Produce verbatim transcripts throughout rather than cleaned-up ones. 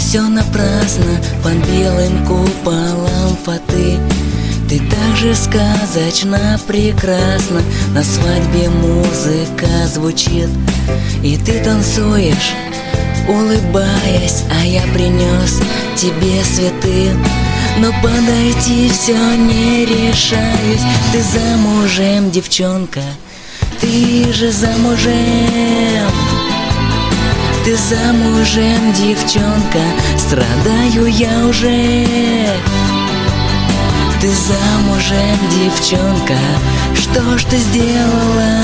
все напрасно под белым куполом фаты. Ты так же сказочно прекрасна, на свадьбе музыка звучит, и ты танцуешь, улыбаясь, а я принес тебе цветы. Но подойти все не решаюсь. Ты замужем, девчонка, ты же замужем. Ты замужем, девчонка, страдаю я уже. Ты замужем, девчонка, что ж ты сделала?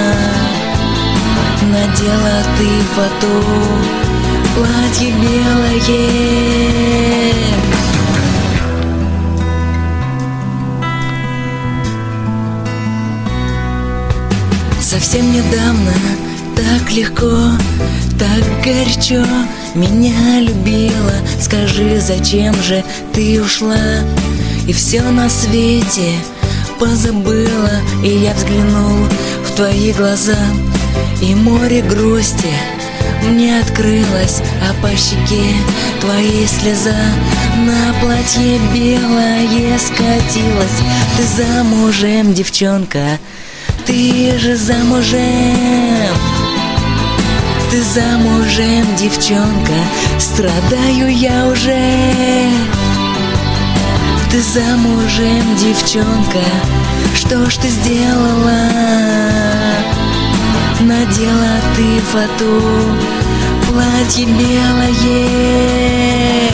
Надела ты фату, платье белое. Совсем недавно так легко, так горячо меня любила. Скажи, зачем же ты ушла и все на свете позабыла? И я взглянул в твои глаза, и море грусти мне открылось, а по щеке твоей слеза на платье белое скатилась. Ты замужем, девчонка, ты же замужем. Ты замужем, девчонка, страдаю я уже. Ты замужем, девчонка, что ж ты сделала? Надела ты фату, платье белое.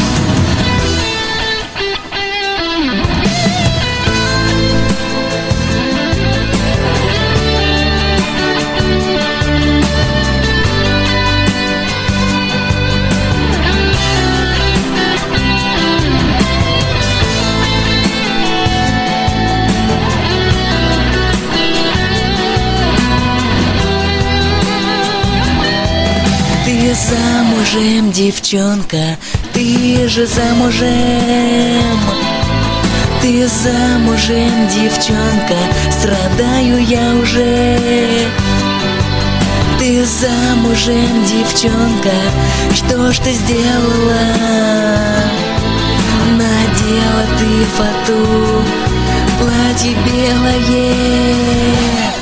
Ты замужем, девчонка, ты же замужем. Ты замужем, девчонка, страдаю я уже. Ты замужем, девчонка, что ж ты сделала? Надела ты фату, платье белое.